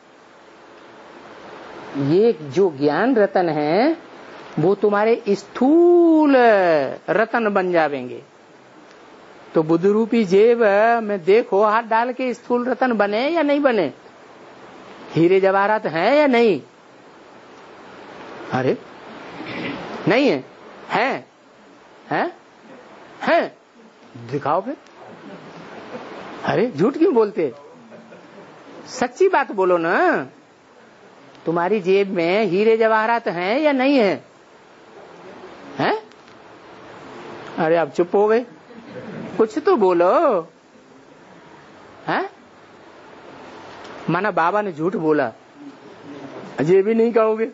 ये जो ज्ञान रतन है वो तुम्हारे स्थूल रतन बन जाएंगे। तो बुद्ध रूपी जेब में देखो, हाथ डाल के स्थूल रतन बने या नहीं बने? हीरे जवाहरात हैं या नहीं? अरे नहीं है, हैं? हैं? हैं? दिखाओ फिर। अरे झूठ क्यों बोलते? सच्ची बात बोलो ना। तुम्हारी जेब में हीरे जवाहरात हैं या नहीं है? हैं? अरे आप चुप हो गए, कुछ तो बोलो। हैं? माना बाबा ने झूठ बोला, ये भी नहीं कहोगे।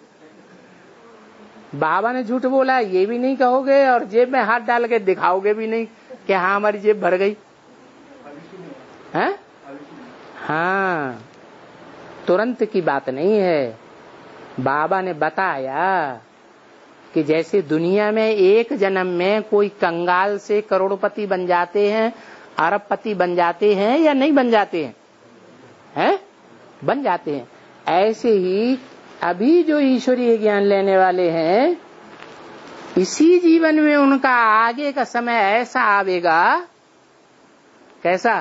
बाबा ने झूठ बोला ये भी नहीं कहोगे, और जेब में हाथ डाल के दिखाओगे भी नहीं कि हाँ हमारी जेब भर गई। हैं? हाँ, तुरंत की बात नहीं है। बाबा ने बताया कि जैसे दुनिया में एक जन्म में कोई कंगाल से करोड़पति बन जाते हैं, अरबपति बन जाते हैं या नहीं बन जाते हैं? हैं? बन जाते हैं। ऐसे ही अभी जो ईश्वरीय ज्ञान लेने वाले हैं, इसी जीवन में उनका आगे का समय ऐसा आवेगा, कैसा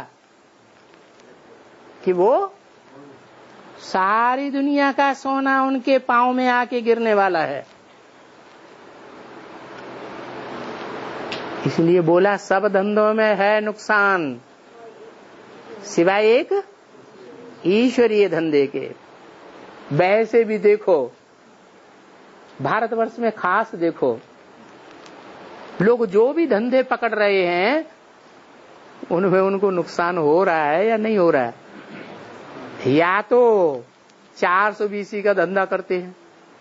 कि वो सारी दुनिया का सोना उनके पांव में आके गिरने वाला है। इसलिए बोला सब धंधों में है नुकसान सिवाय एक ईश्वरीय धंधे के। वैसे भी देखो, भारतवर्ष में खास देखो, लोग जो भी धंधे पकड़ रहे हैं उनमें उनको नुकसान हो रहा है या नहीं हो रहा है? या तो 420 का धंधा करते हैं,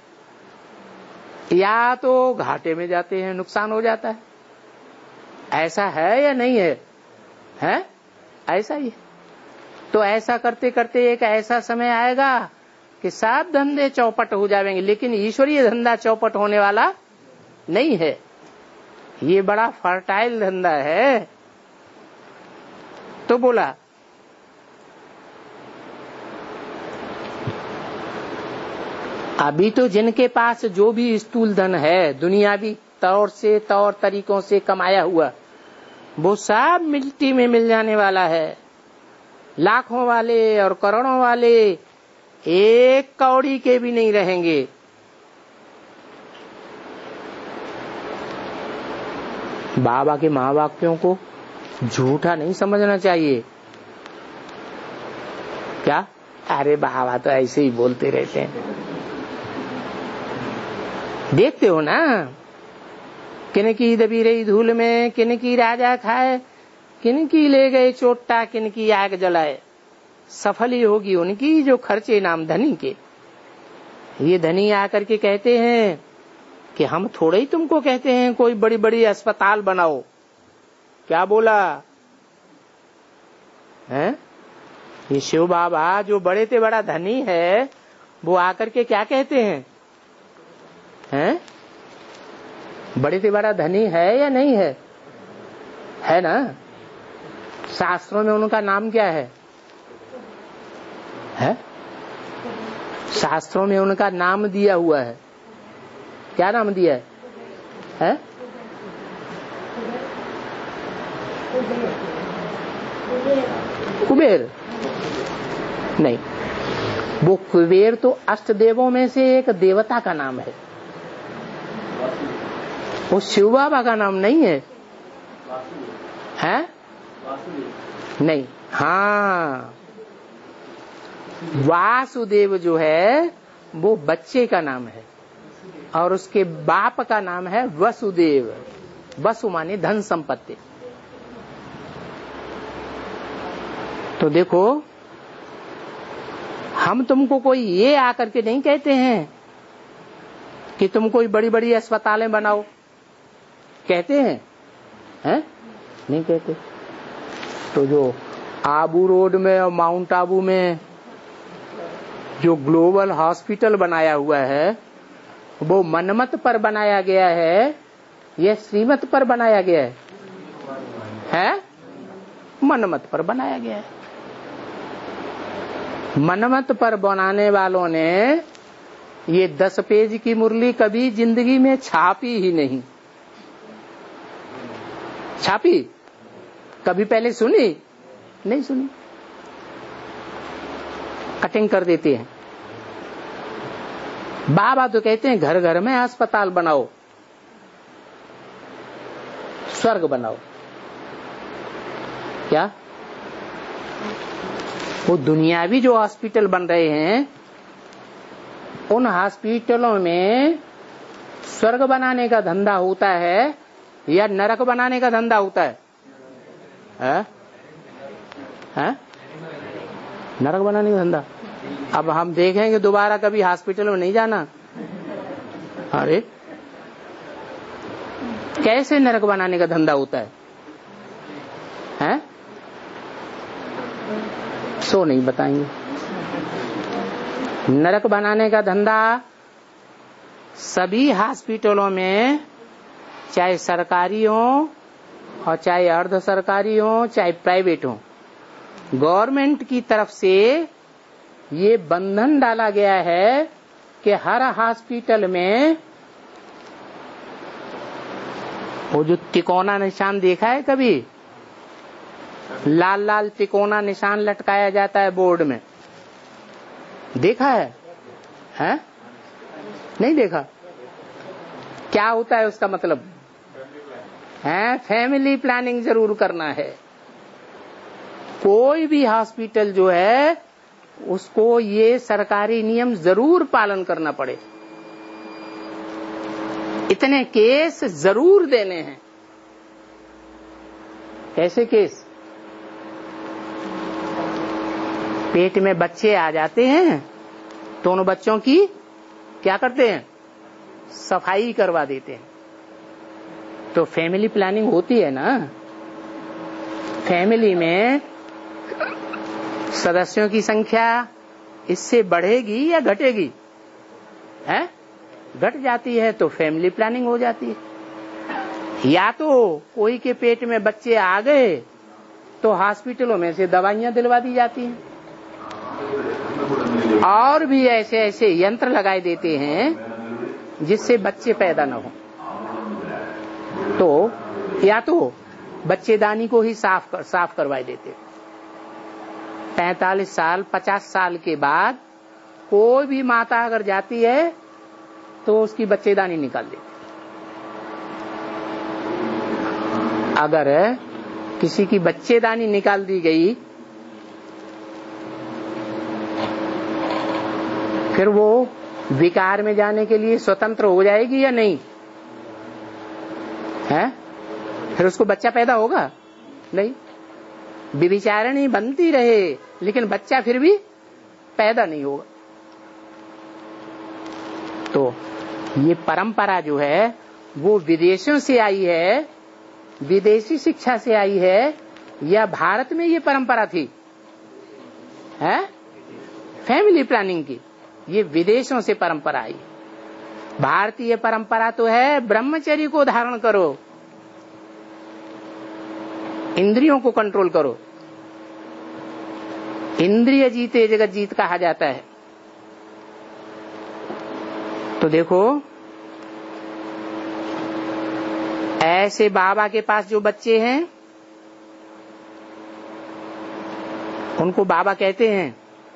या तो घाटे में जाते हैं, नुकसान हो जाता है। ऐसा है या नहीं है? हैं? ऐसा ही है। तो ऐसा करते करते एक ऐसा समय आएगा कि सब धंधे चौपट हो जाएंगे, लेकिन ईश्वरीय धंधा चौपट होने वाला नहीं है। ये बड़ा फर्टाइल धंधा है। तो बोला अभी तो जिनके पास जो भी स्थूल धन है, दुनियावी तौर से तौर तरीकों से कमाया हुआ, वो सब मिट्टी में मिल जाने वाला है। लाखों वाले और करोड़ों वाले एक कौड़ी के भी नहीं रहेंगे। बाबा के महावाक्यों को झूठा नहीं समझना चाहिए। क्या? अरे बाबा तो ऐसे ही बोलते रहते हैं। देखते हो ना, किनकी दबी रही धूल में, किनकी राजा खाए, किनकी ले गए चोटा, किनकी आग जलाए। सफल ही होगी उनकी जो खर्चे नाम धनी के। ये धनी आकर के कहते हैं कि हम थोड़े ही तुमको कहते हैं कोई बड़ी बड़ी अस्पताल बनाओ। क्या बोला है? ये शिव बाबा जो बड़े से बड़ा धनी है, वो आकर के क्या कहते हैं? हैं? बड़े से बड़ा धनी है या नहीं है? है ना? शास्त्रों में उनका नाम क्या है? है? शास्त्रों में उनका नाम दिया हुआ है। क्या नाम दिया है? है? कुबेर नहीं, वो कुबेर तो अष्ट देवों में से एक देवता का नाम है। वो शिव बाबा का नाम नहीं है। है? नहीं, हाँ, वासुदेव जो है वो बच्चे का नाम है और उसके बाप का नाम है वसुदेव। वसु माने धन संपत्ति। तो देखो, हम तुमको कोई ये आकर के नहीं कहते हैं कि तुम कोई बड़ी बड़ी अस्पतालें बनाओ, कहते हैं? नहीं कहते। तो जो आबू रोड में और माउंट आबू में जो ग्लोबल हॉस्पिटल बनाया हुआ है, वो मनमत पर बनाया गया है या श्रीमत पर बनाया गया है? मनमत पर बनाया गया है। मनमत पर बनाने वालों ने ये 10 पेज की मुरली कभी जिंदगी में छापी ही नहीं। छापी? कभी पहले सुनी? नहीं सुनी। कटिंग कर देते हैं। बाबा तो कहते हैं घर घर में अस्पताल बनाओ, स्वर्ग बनाओ। क्या? वो दुनियावी जो हॉस्पिटल बन रहे हैं, उन हॉस्पिटलों में स्वर्ग बनाने का धंधा होता है या नरक बनाने का धंधा होता है? नरक बनाने का धंधा। अब हम देखेंगे दोबारा कभी हॉस्पिटल में नहीं जाना। अरे कैसे नरक बनाने का धंधा होता है? सो नहीं बताएंगे। नरक बनाने का धंधा सभी हॉस्पिटलों में, चाहे सरकारी हो और चाहे अर्ध सरकारी हो, चाहे प्राइवेट हो, गवर्नमेंट की तरफ से ये बंधन डाला गया है कि हर हॉस्पिटल में वो जो तिकोना निशान देखा है कभी? लाल लाल तिकोना निशान लटकाया जाता है बोर्ड में, देखा है? नहीं देखा? क्या होता है उसका मतलब? फैमिली प्लानिंग जरूर करना है। कोई भी हॉस्पिटल जो है उसको ये सरकारी नियम जरूर पालन करना पड़े। इतने केस जरूर देने हैं। कैसे केस? पेट में बच्चे आ जाते हैं तो उन बच्चों की क्या करते हैं? सफाई करवा देते हैं। तो फैमिली प्लानिंग होती है ना। फैमिली में सदस्यों की संख्या इससे बढ़ेगी या घटेगी? घट जाती है तो फैमिली प्लानिंग हो जाती है। या तो कोई के पेट में बच्चे आ गए तो हॉस्पिटलों में से दवाइयां दिलवा दी जाती हैं, और भी ऐसे ऐसे यंत्र लगाए देते हैं जिससे बच्चे पैदा न हो। तो या तो बच्चेदानी को ही साफ करवाए देते। 45 साल 50 साल के बाद कोई भी माता अगर जाती है तो उसकी बच्चेदानी निकाल देती। अगर किसी की बच्चेदानी निकाल दी गई फिर वो विकार में जाने के लिए स्वतंत्र हो जाएगी या नहीं? फिर उसको बच्चा पैदा होगा? नहीं। विचारणी बनती रहे लेकिन बच्चा फिर भी पैदा नहीं होगा। तो ये परंपरा जो है वो विदेशों से आई है, विदेशी शिक्षा से आई है, या भारत में ये परंपरा थी? फैमिली प्लानिंग की ये विदेशों से परंपरा आई। भारतीय परंपरा तो है ब्रह्मचर्य को धारण करो, इंद्रियों को कंट्रोल करो। इंद्रिय जीते जगत जीत कहा जाता है। तो देखो, ऐसे बाबा के पास जो बच्चे हैं उनको बाबा कहते हैं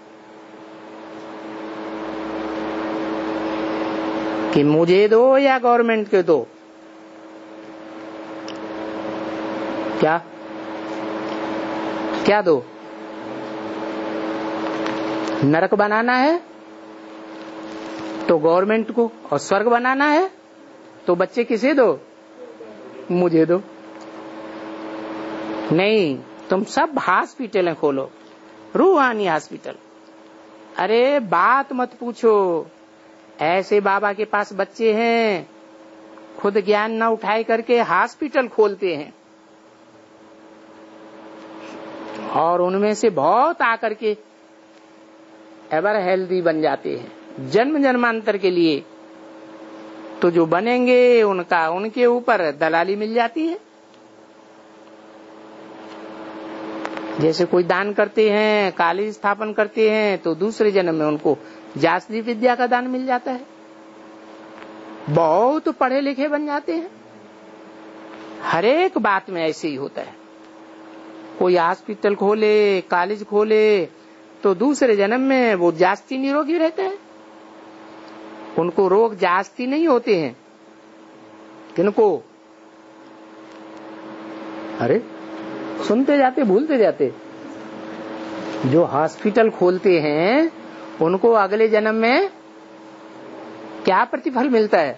कि मुझे दो या गवर्नमेंट के दो। क्या दो? नरक बनाना है तो गवर्नमेंट को, और स्वर्ग बनाना है तो बच्चे किसे दो? मुझे दो। नहीं, तुम सब हॉस्पिटल खोलो, रूहानी हॉस्पिटल। अरे बात मत पूछो, ऐसे बाबा के पास बच्चे हैं, खुद ज्ञान न उठाए करके हॉस्पिटल खोलते हैं, और उनमें से बहुत आकर के एवर हेल्दी बन जाते हैं जन्म जन्मांतर के लिए। तो जो बनेंगे उनके ऊपर दलाली मिल जाती है। जैसे कोई दान करते हैं, कॉलेज स्थापन करते हैं, तो दूसरे जन्म में उनको जासदी विद्या का दान मिल जाता है, बहुत पढ़े लिखे बन जाते हैं। हर एक बात में ऐसे ही होता है। कोई हॉस्पिटल खोले, कॉलेज खोले, तो दूसरे जन्म में वो जास्ती निरोगी रहते हैं, उनको रोग जास्ती नहीं होते हैं। किनको? अरे सुनते जाते भूलते जाते। जो हॉस्पिटल खोलते हैं उनको अगले जन्म में क्या प्रतिफल मिलता है?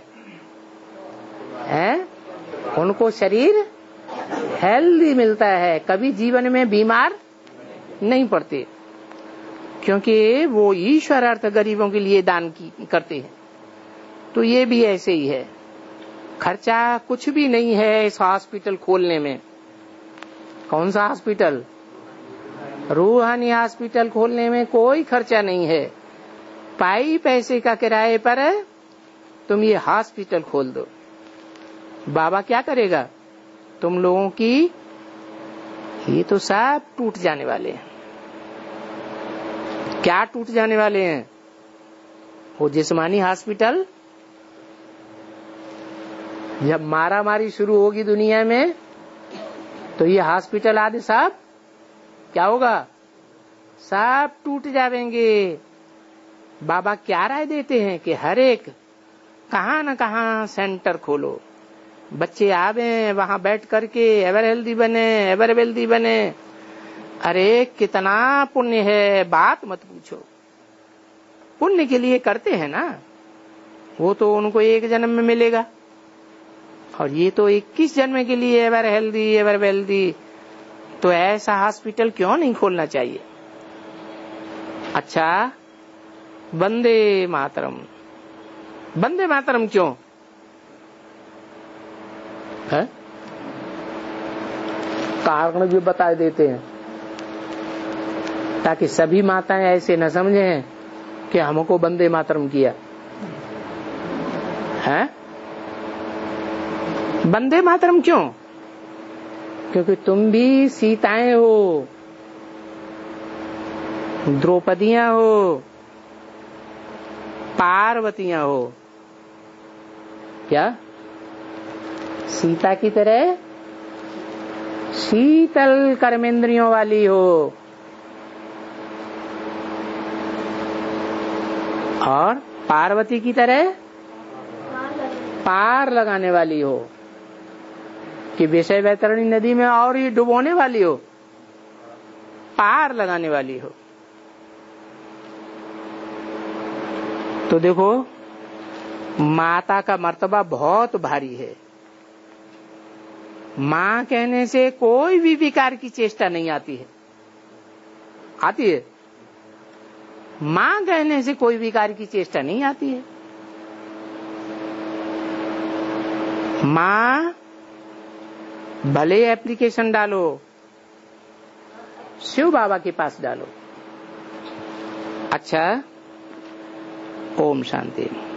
उनको शरीर हेल्दी मिलता है, कभी जीवन में बीमार नहीं पड़ते, क्योंकि वो ईश्वर अर्थ गरीबों के लिए दान करते हैं। तो ये भी ऐसे ही है, खर्चा कुछ भी नहीं है इस हॉस्पिटल खोलने में। कौन सा हॉस्पिटल? रूहानी हॉस्पिटल खोलने में कोई खर्चा नहीं है। पाई पैसे का किराए पर तुम ये हॉस्पिटल खोल दो, बाबा क्या करेगा? तुम लोगों की ये तो सब टूट जाने वाले हैं। क्या टूट जाने वाले हैं? वो जिस्मानी हॉस्पिटल। जब मारा मारी शुरू होगी दुनिया में, तो ये हॉस्पिटल आदि सब क्या होगा? सब टूट जाएंगे। बाबा क्या राय देते हैं कि हर एक कहां न कहां सेंटर खोलो, बच्चे आवे वहां बैठ करके एवर हेल्दी बने, एवर वेल्दी बने। अरे कितना पुण्य है, बात मत पूछो। पुण्य के लिए करते हैं ना, वो तो उनको एक जन्म में मिलेगा, और ये तो 21 जन्म के लिए एवर हेल्दी एवर वेल्दी। तो ऐसा हॉस्पिटल क्यों नहीं खोलना चाहिए? अच्छा, वंदे मातरम। वंदे मातरम क्यों है? कारण भी बता देते हैं, ताकि सभी माताएं ऐसे न समझें कि हमको वंदे मातरम किया है। वंदे मातरम क्यों? क्योंकि तुम भी सीताएं हो, द्रौपदियां हो, पार्वतियां हो। क्या? सीता की तरह शीतल कर्मेंद्रियों वाली हो, और पार्वती की तरह पार लगाने वाली हो, कि विषय वैतरणी नदी में और ही डुबोने वाली हो, पार लगाने वाली हो। तो देखो, माता का मर्तबा बहुत भारी है। माँ कहने से कोई भी विकार की चेष्टा नहीं आती है। आती है? माँ कहने से कोई विकार की चेष्टा नहीं आती है। माँ भले एप्लीकेशन डालो, शिव बाबा के पास डालो। अच्छा, ओम शांति।